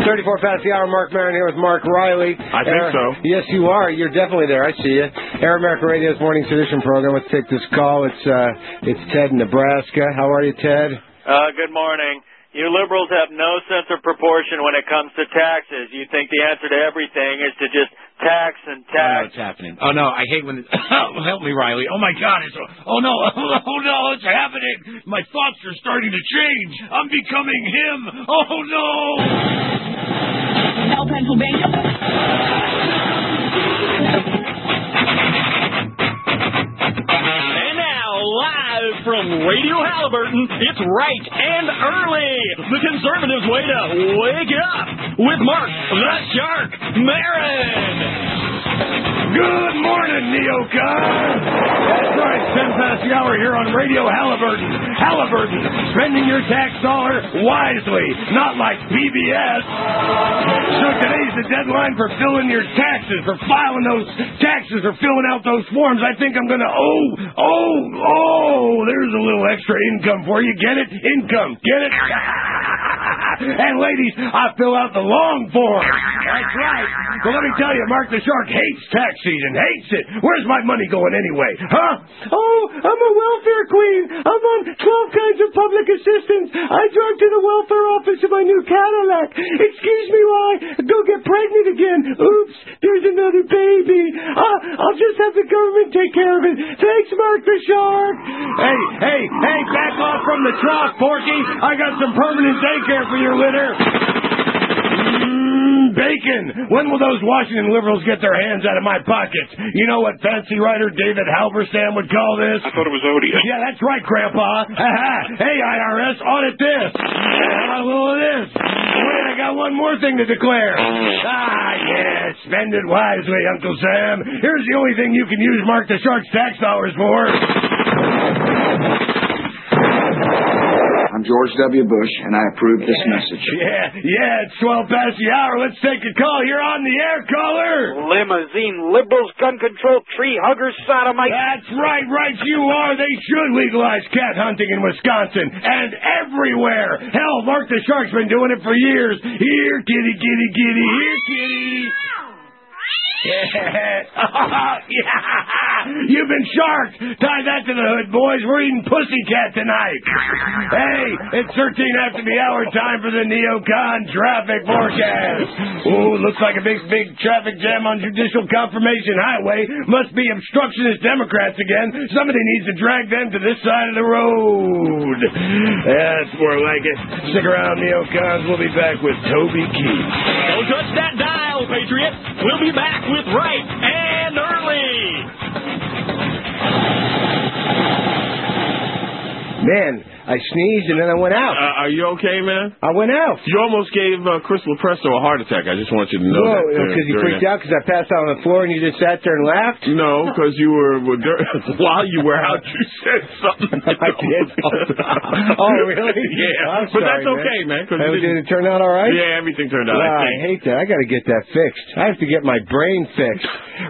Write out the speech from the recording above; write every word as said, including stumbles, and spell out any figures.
thirty-four past the hour. Mark Maron here with Mark Riley. I think Air, so. Yes, you are. You're definitely there. I see you. Air America Radio's Morning Sedition program. Let's take this call. It's uh, it's Ted in Nebraska. How are you, Ted? Uh, good morning. You liberals have no sense of proportion when it comes to taxes. You think the answer to everything is to just tax and tax. Oh, no, it's happening. Oh, no, I hate when it's... Help me, Riley. Oh, my God. It's... Oh, no. Oh, no, it's happening. My thoughts are starting to change. I'm becoming him. Oh, no. Now, Pennsylvania. And now, live from Radio Halliburton, it's Right and Early, the conservatives' way to wake up with Mark the Shark Maron. Good morning, Neocon. That's right, ten past the hour here on Radio Halliburton. Halliburton, spending your tax dollar wisely, not like P B S. So today's the deadline for filling your taxes, for filing those taxes or filling out those forms. I think I'm going to, oh, oh, oh, there's a little extra income for you. Get it? Income. Get it? And ladies, I fill out the long form. That's right. Well, let me tell you, Mark the Shark hates tax season. Hates it. Where's my money going anyway? Huh? Oh, I'm a welfare queen. I'm on twelve kinds of public assistance. I drove to the welfare office in my new Cadillac. Excuse me while I go get pregnant again. Oops, there's another baby. Uh, I'll just have the government take care of it. Thanks, Mark the Shark. Hey, hey, hey, back off from the trough, Porky. I got some permanent daycare for your litter. Mmm, bacon. When will those Washington liberals get their hands out of my pockets? You know what fancy writer David Halberstam would call this? I thought it was odious. Yeah, that's right, Grandpa. Hey, I R S, audit this. How about a little of this? Wait, I got one more thing to declare. Ah, yeah, spend it wisely, Uncle Sam. Here's the only thing you can use Mark the Shark's tax dollars for. I'm George W. Bush, and I approve this message. Yeah, yeah, it's twelve past the hour. Let's take a call. You're on the air, caller. Limousine liberals, gun control, tree huggers, sodomites. That's right, right you are. They should legalize cat hunting in Wisconsin and everywhere. Hell, Mark the Shark's been doing it for years. Here, kitty, kitty, kitty. Here, kitty. Yeah. Yeah. You've been sharked. Tie that to the hood, boys. We're eating pussycat tonight. Hey, it's thirteen after the hour. Time for the Neocon traffic forecast. Ooh, looks like a big, big traffic jam on Judicial Confirmation Highway. Must be obstructionist Democrats again. Somebody needs to drag them to this side of the road. That's more like it. Stick around, Neocons. We'll be back with Toby Keith. Don't touch that dial, Patriot. We'll be back with Right and Early. Man, I sneezed and then I went out. Uh, are you okay, man? I went out. You almost gave uh, Chris Lepresto a heart attack. I just want you to know Whoa, that. because you freaked out because I passed out on the floor and you just sat there and laughed? No, because you were, were while you were out, you said something. I did. Oh, really? Yeah. I'm but sorry, that's okay, man. man it did it turn out all right? Yeah, everything turned out. Wow, I, I hate that. I got to get that fixed. I have to get my brain fixed.